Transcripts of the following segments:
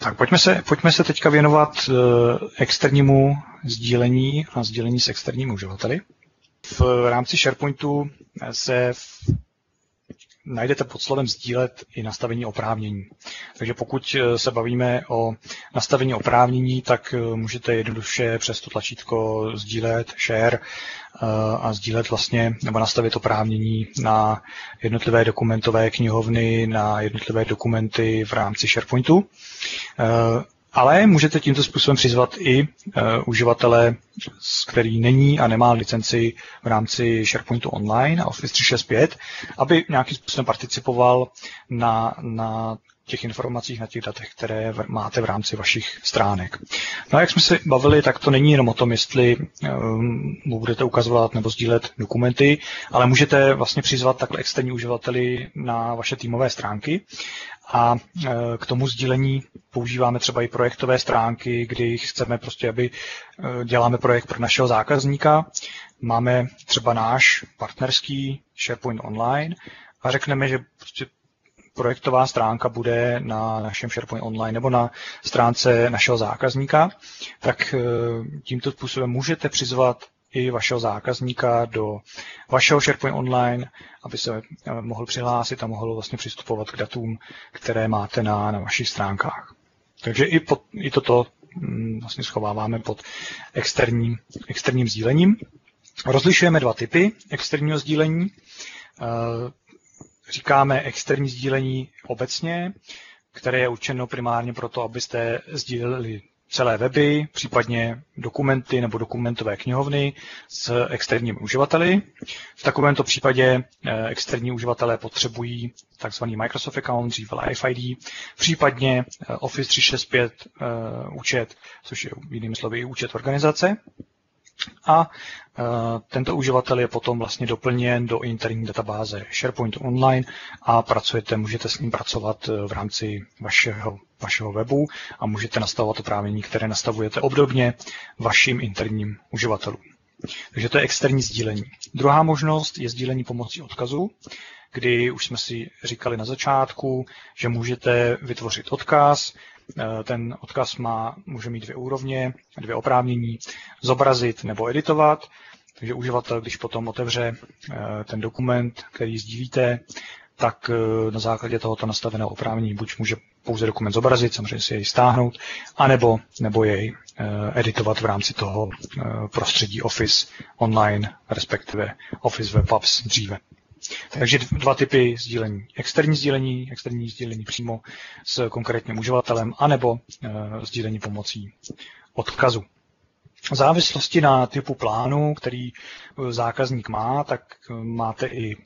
Tak pojďme se teďka věnovat externímu sdílení a sdílení s externími uživateli. V rámci SharePointu se najdete pod slovem sdílet i nastavení oprávnění. Takže pokud se bavíme o nastavení oprávnění, tak můžete jednoduše přes to tlačítko sdílet, share a sdílet vlastně, nebo nastavit oprávnění na jednotlivé dokumentové knihovny, na jednotlivé dokumenty v rámci SharePointu. Ale můžete tímto způsobem přizvat i uživatele, který není a nemá licenci v rámci SharePointu Online a Office 365, aby nějakým způsobem participoval na těch informacích, na těch datech, které máte v rámci vašich stránek. No a jak jsme se bavili, tak to není jenom o tom, jestli budete ukazovat nebo sdílet dokumenty, ale můžete vlastně přizvat takhle externí uživateli na vaše týmové stránky. A k tomu sdílení používáme třeba i projektové stránky, kdy chceme prostě, aby děláme projekt pro našeho zákazníka. Máme třeba náš partnerský SharePoint Online a řekneme, že prostě projektová stránka bude na našem SharePoint Online nebo na stránce našeho zákazníka, tak tímto způsobem můžete přizvat i vašeho zákazníka do vašeho SharePoint Online, aby se mohl přihlásit a mohl vlastně přistupovat k datům, které máte na vašich stránkách. Takže i toto vlastně schováváme pod externím sdílením. Rozlišujeme dva typy externího sdílení. Říkáme externí sdílení obecně, které je určeno primárně proto, abyste sdíleli celé weby, případně dokumenty nebo dokumentové knihovny s externími uživateli. V takovémto případě externí uživatelé potřebují tzv. Microsoft account, dříve Live ID, případně Office 365 účet, což je jinými slovy účet organizace. A tento uživatel je potom vlastně doplněn do interní databáze SharePoint Online a můžete s ním pracovat v rámci vašeho webu a můžete nastavovat oprávnění, které nastavujete obdobně vašim interním uživatelům. Takže to je externí sdílení. Druhá možnost je sdílení pomocí odkazu, kdy už jsme si říkali na začátku, že můžete vytvořit odkaz. Ten odkaz může mít dvě úrovně, dvě oprávnění, zobrazit nebo editovat. Takže uživatel, když potom otevře ten dokument, který sdílíte, tak na základě tohoto nastaveného oprávnění buď může pouze dokument zobrazit, samozřejmě si jej stáhnout, nebo jej editovat v rámci toho prostředí Office Online, respektive Office Web Apps dříve. Takže dva typy sdílení. Externí sdílení přímo s konkrétním uživatelem, anebo sdílení pomocí odkazu. V závislosti na typu plánu, který zákazník má, tak máte i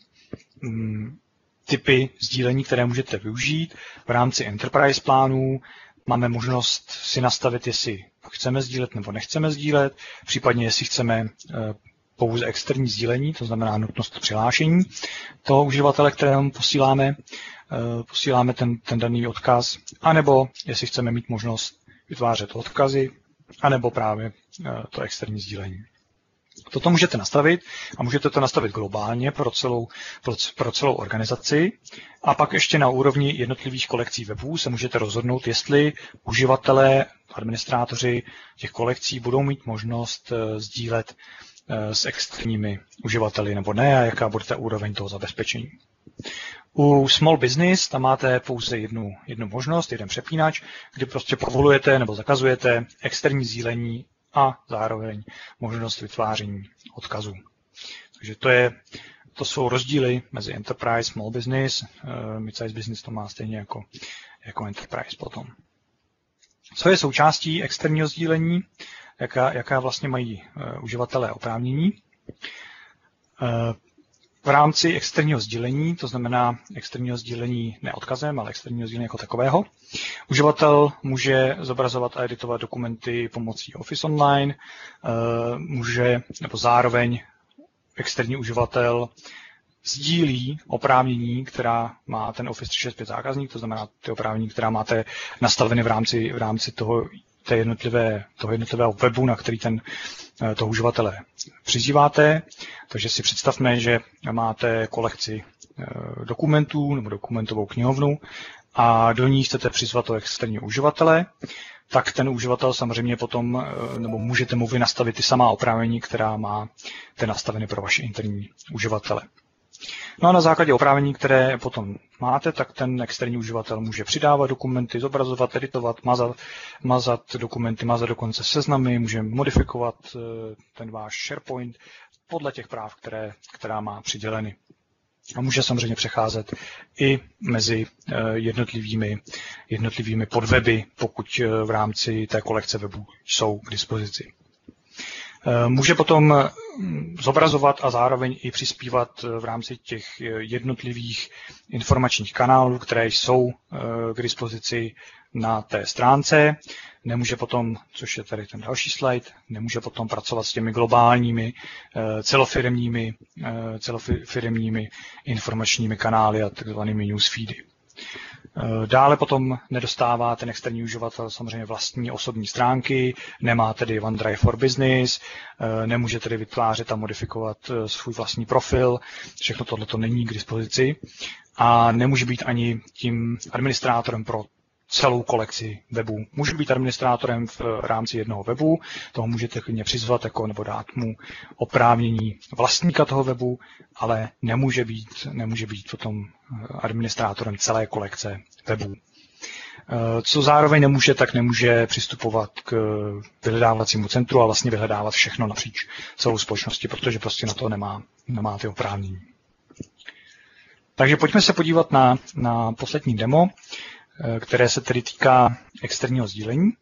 typy sdílení, které můžete využít. V rámci Enterprise plánů máme možnost si nastavit, jestli chceme sdílet nebo nechceme sdílet, případně jestli chceme pouze externí sdílení, to znamená nutnost přihlášení toho uživatele, kterému posíláme ten daný odkaz, anebo jestli chceme mít možnost vytvářet odkazy, anebo právě to externí sdílení. Toto můžete nastavit a můžete to nastavit globálně pro celou organizaci a pak ještě na úrovni jednotlivých kolekcí webů se můžete rozhodnout, jestli uživatelé, administrátoři těch kolekcí budou mít možnost sdílet s externími uživateli nebo ne a jaká bude ta úroveň toho zabezpečení. U Small Business tam máte pouze jednu možnost, jeden přepínač, kdy prostě povolujete nebo zakazujete externí sdílení a zároveň možnost vytváření odkazů. Takže to jsou rozdíly mezi Enterprise, Small Business, Mid-size Business to má stejně jako Enterprise potom. Co je součástí externího sdílení? Jaká vlastně mají uživatelé oprávnění? V rámci externího sdílení, to znamená externího sdílení ne odkazem, ale externího sdílení jako takového, uživatel může zobrazovat a editovat dokumenty pomocí Office Online, nebo zároveň externí uživatel sdílí oprávnění, která má ten Office 365 zákazník, to znamená ty oprávnění, která máte nastaveny v rámci toho jednotlivého webu, na který toho uživatele přizýváte. Takže si představme, že máte kolekci dokumentů nebo dokumentovou knihovnu a do ní chcete přizvat toho externího uživatele, tak ten uživatel samozřejmě potom, nebo můžete mu nastavit ty samá oprávnění, která máte nastaveny pro vaše interní uživatele. No a na základě oprávnění, které potom máte, tak ten externí uživatel může přidávat dokumenty, zobrazovat, editovat, mazat dokumenty, mazat dokonce seznamy, může modifikovat ten váš SharePoint podle těch práv, která má přiděleny. A může samozřejmě přecházet i mezi jednotlivými podweby, pokud v rámci té kolekce webů jsou k dispozici. Může potom zobrazovat a zároveň i přispívat v rámci těch jednotlivých informačních kanálů, které jsou k dispozici na té stránce. Nemůže potom, což je tady ten další slide, nemůže potom pracovat s těmi globálními celofiremními informačními kanály a takzvanými newsfeedy. Dále potom nedostává ten externí uživatel samozřejmě vlastní osobní stránky, nemá tedy OneDrive for Business, nemůže tedy vytvářet a modifikovat svůj vlastní profil, všechno tohleto není k dispozici a nemůže být ani tím administrátorem pro celou kolekci webů. Může být administrátorem v rámci jednoho webu, toho můžete klidně přizvat nebo dát mu oprávnění vlastníka toho webu, ale nemůže být potom administrátorem celé kolekce webů. Co zároveň nemůže, tak nemůže přistupovat k vyhledávacímu centru a vlastně vyhledávat všechno napříč celou společností, protože prostě na to nemá ty oprávnění. Takže pojďme se podívat na poslední demo, které se tedy týká externího sdílení.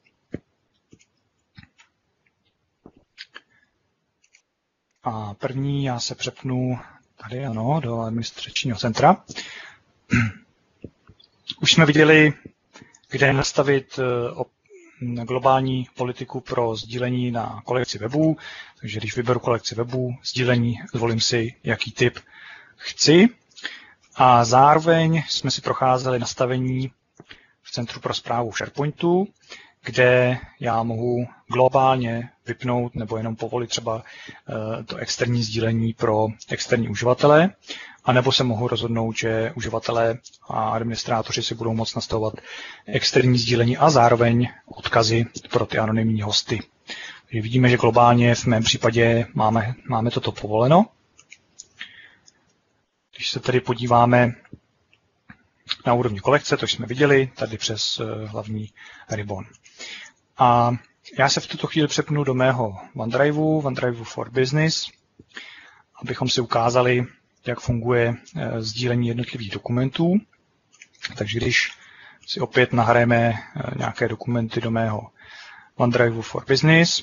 A první já se přepnu tady, ano, do administračního centra. Už jsme viděli, kde nastavit globální politiku pro sdílení na kolekci webů. Takže když vyberu kolekci webů, sdílení, zvolím si, jaký typ chci. A zároveň jsme si procházeli nastavení v Centru pro správu SharePointu, kde já mohu globálně vypnout nebo jenom povolit třeba to externí sdílení pro externí uživatele, anebo se mohu rozhodnout, že uživatelé a administrátoři si budou moct nastavovat externí sdílení a zároveň odkazy pro ty anonymní hosty. Takže vidíme, že globálně v mém případě máme toto povoleno. Když se tedy podíváme na úrovni kolekce, to jsme viděli, tady přes hlavní ribbon. A já se v tuto chvíli přepnu do mého OneDrive for Business, abychom si ukázali, jak funguje sdílení jednotlivých dokumentů. Takže když si opět nahrajeme nějaké dokumenty do mého OneDrive for Business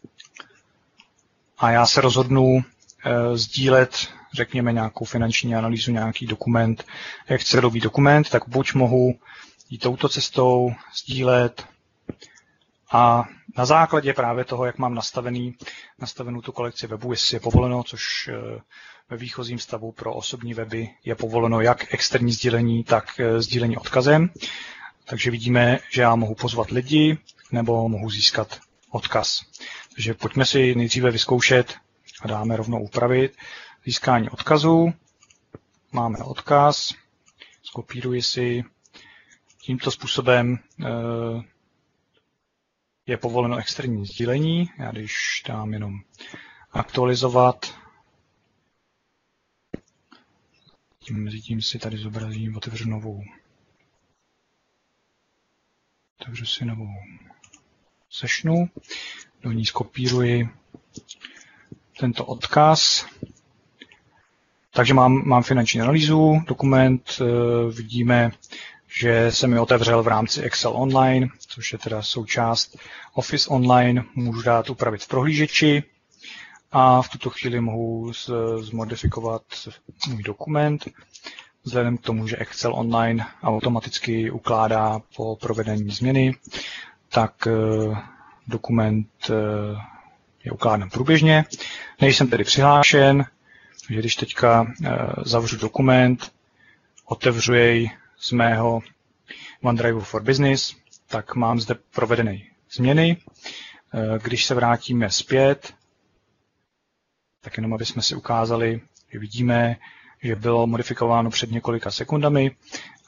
a já se rozhodnu sdílet, řekněme, nějakou finanční analýzu, nějaký dokument, Excelový dokument, tak buď mohu jít touto cestou, sdílet a na základě právě toho, jak mám nastavenou tu kolekci webu, jestli je povoleno, což ve výchozím stavu pro osobní weby je povoleno jak externí sdílení, tak sdílení odkazem. Takže vidíme, že já mohu pozvat lidi nebo mohu získat odkaz. Takže pojďme si nejdříve vyzkoušet a dáme rovnou upravit získání odkazu. Máme odkaz, skopíruji si. Tímto způsobem je povoleno externí sdílení. Já když dám jenom aktualizovat, mezitím si tady zobrazím, otevřu si novou sessionu, do ní skopíruji tento odkaz. Takže mám finanční analýzu, dokument, vidíme, že se mi otevřel v rámci Excel Online, což je teda součást Office Online, můžu dát upravit v prohlížeči a v tuto chvíli mohu zmodifikovat můj dokument, vzhledem k tomu, že Excel Online automaticky ukládá po provedení změny, tak dokument je ukládán průběžně. Nejsem tedy přihlášen, takže když teďka zavřu dokument, otevřu jej z mého OneDrive for Business, tak mám zde provedené změny. Když se vrátíme zpět, tak jenom aby jsme si ukázali, že vidíme, že bylo modifikováno před několika sekundami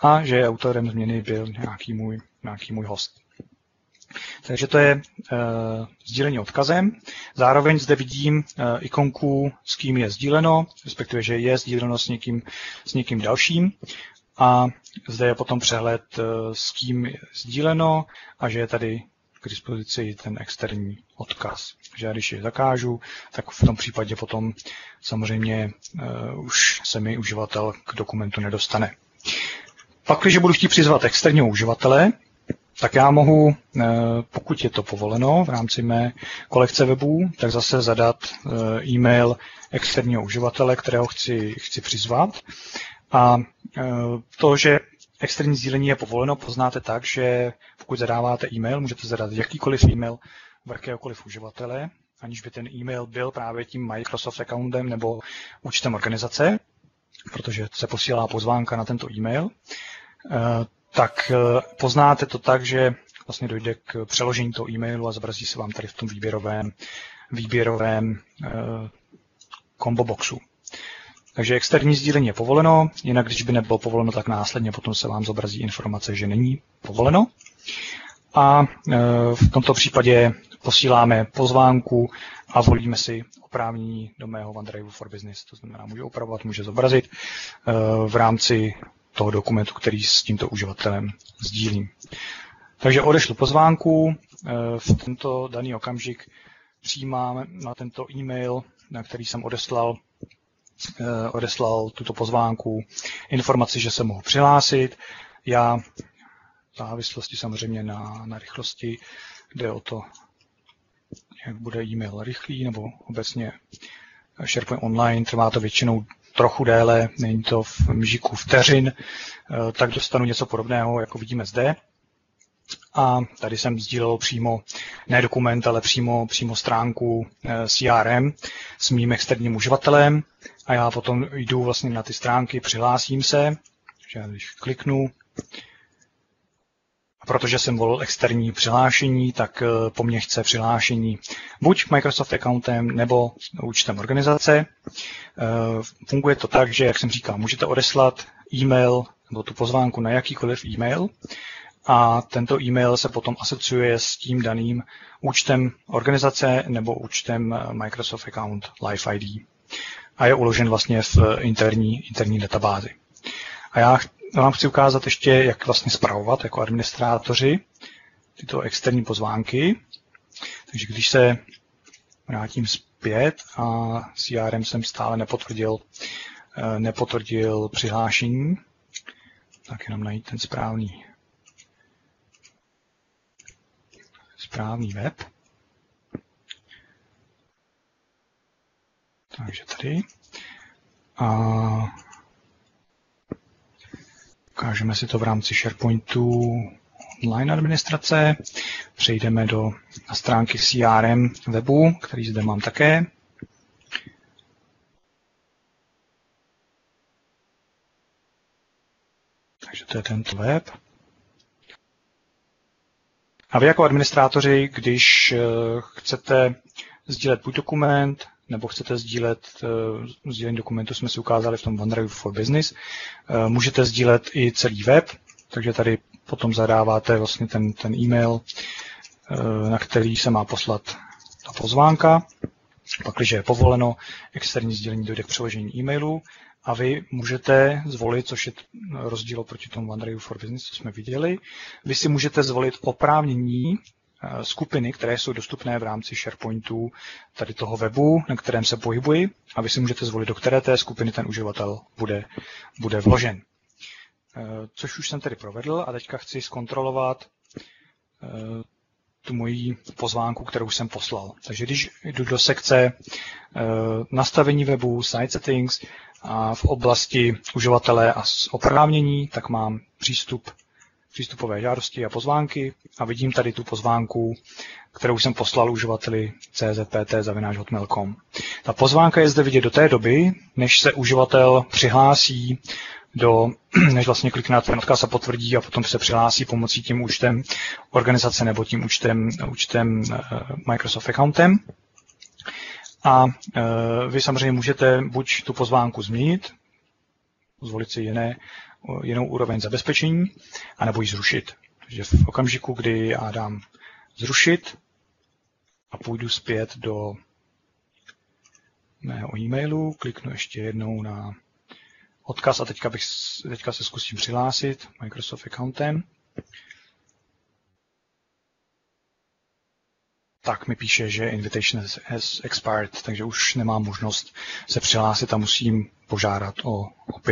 a že autorem změny byl nějaký můj host. Takže to je sdílení odkazem. Zároveň zde vidím ikonku, s kým je sdíleno, respektive, že je sdíleno s někým dalším. A zde je potom přehled, s kým je sdíleno a že je tady k dispozici ten externí odkaz. Takže já když je zakážu, tak v tom případě potom samozřejmě už se mi uživatel k dokumentu nedostane. Pak, když budu chtít přizvat externího uživatele, tak já mohu, pokud je to povoleno v rámci mé kolekce webů, tak zase zadat e-mail externího uživatele, kterého chci přizvat. A to, že externí sdílení je povoleno, poznáte tak, že pokud zadáváte e-mail, můžete zadat jakýkoliv e-mail v jakéhokoliv uživatele, aniž by ten e-mail byl právě tím Microsoft accountem nebo účtem organizace, protože se posílá pozvánka na tento e-mail. Tak poznáte to tak, že vlastně dojde k přeložení toho e-mailu a zobrazí se vám tady v tom výběrovém combo boxu. Takže externí sdílení je povoleno, jinak když by nebylo povoleno, tak následně potom se vám zobrazí informace, že není povoleno. A v tomto případě posíláme pozvánku a volíme si oprávnění do mého OneDrive for Business. To znamená, může opravovat, může zobrazit v rámci toho dokumentu, který s tímto uživatelem sdílím. Takže odešlu pozvánku, v tento daný okamžik přijímám na tento e-mail, na který jsem odeslal tuto pozvánku, informaci, že se mohu přihlásit. Já v závislosti samozřejmě na rychlosti jde o to, jak bude e-mail rychlý, nebo obecně SharePoint Online, trvá to většinou trochu déle, není to v mžiku vteřin, tak dostanu něco podobného, jako vidíme zde. A tady jsem sdílel přímo, ne dokument, ale přímo stránku CRM s mým externím uživatelem a já potom jdu vlastně na ty stránky, přihlásím se, takže když kliknu, a protože jsem volil externí přihlášení, tak po mně chce přihlášení buď Microsoft accountem nebo účtem organizace. Funguje to tak, že, jak jsem říkal, můžete odeslat e-mail nebo tu pozvánku na jakýkoliv e-mail a tento e-mail se potom asociuje s tím daným účtem organizace nebo účtem Microsoft Account Live ID a je uložen vlastně v interní databázi. A já vám chci ukázat ještě, jak vlastně spravovat jako administrátoři tyto externí pozvánky. Takže když se vrátím zpět a CRM jsem stále nepotvrdil přihlášení, tak jenom najít ten správný web. Takže tady. A ukážeme si to v rámci SharePointu online administrace. Přejdeme na stránky CRM webu, který zde mám také. Takže to je tento web. A vy jako administrátoři, když chcete sdílet buď dokument, nebo chcete sdílení dokumentu, jsme si ukázali v tom OneDrive for Business, můžete sdílet i celý web, takže tady potom zadáváte vlastně ten e-mail, na který se má poslat ta pozvánka. Pak, když je povoleno, externí sdílení dojde k přeložení e-mailu a vy můžete zvolit, což je rozdíl oproti tomu OneDrive for Business, co jsme viděli, vy si můžete zvolit oprávnění skupiny, které jsou dostupné v rámci SharePointu tady toho webu, na kterém se pohybuji, a vy si můžete zvolit, do které té skupiny ten uživatel bude vložen. Což už jsem tedy provedl a teďka chci zkontrolovat tu moji pozvánku, kterou jsem poslal. Takže když jdu do sekce nastavení webu, site settings a v oblasti uživatele a oprávnění, tak mám přístupové žádosti a pozvánky a vidím tady tu pozvánku, kterou jsem poslal uživateli czpt@hotmail.com. Ta pozvánka je zde vidět do té doby, než se uživatel přihlásí než vlastně klikne na ten odkaz a potvrdí a potom se přihlásí pomocí tím účtem organizace nebo tím účtem Microsoft accountem. A vy samozřejmě můžete buď tu pozvánku změnit, zvolit si jiné jinou úroveň zabezpečení, anebo ji zrušit. Takže v okamžiku, kdy já dám zrušit a půjdu zpět do mého e-mailu, kliknu ještě jednou na odkaz a teďka se zkusím přihlásit Microsoft accountem. Tak mi píše, že invitation has expired, takže už nemám možnost se přihlásit a musím požádat o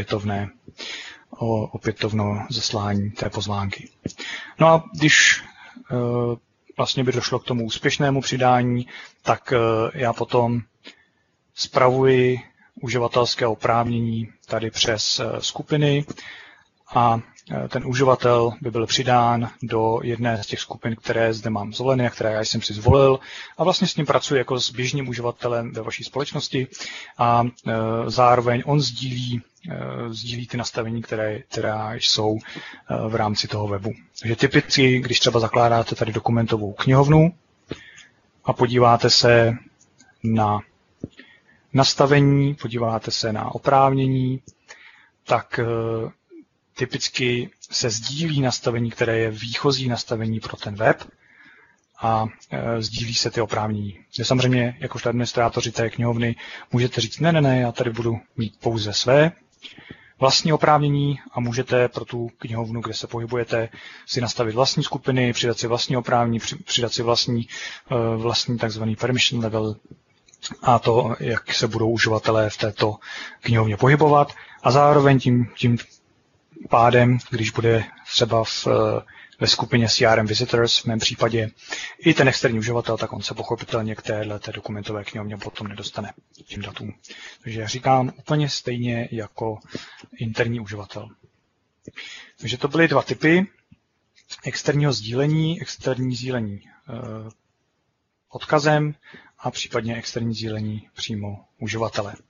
opětovné zaslání té pozvánky. No a když vlastně by došlo k tomu úspěšnému přidání, tak já potom spravuji uživatelské oprávnění tady přes skupiny a ten uživatel by byl přidán do jedné z těch skupin, které zde mám zvoleny a které já jsem si zvolil a vlastně s ním pracuji jako s běžným uživatelem ve vaší společnosti a zároveň on sdílí ty nastavení, která jsou v rámci toho webu. Takže typicky, když třeba zakládáte tady dokumentovou knihovnu a podíváte se na nastavení, podíváte se na oprávnění, tak typicky se sdílí nastavení, které je výchozí nastavení pro ten web a sdílí se ty oprávnění. Samozřejmě, jakožto administrátoři té knihovny, můžete říct, ne, já tady budu mít pouze své vlastní oprávnění a můžete pro tu knihovnu, kde se pohybujete, si nastavit vlastní skupiny, přidat si vlastní oprávnění, přidat si vlastní takzvaný permission level a to, jak se budou uživatelé v této knihovně pohybovat a zároveň tím pádem, když bude třeba ve skupině CRM Visitors, v mém případě, i ten externí uživatel, tak on se pochopitelně k té dokumentové knihovně potom nedostane tím datům. Takže říkám úplně stejně jako interní uživatel. Takže to byly dva typy externího sdílení, externí sdílení odkazem a případně externí sdílení přímo uživatele.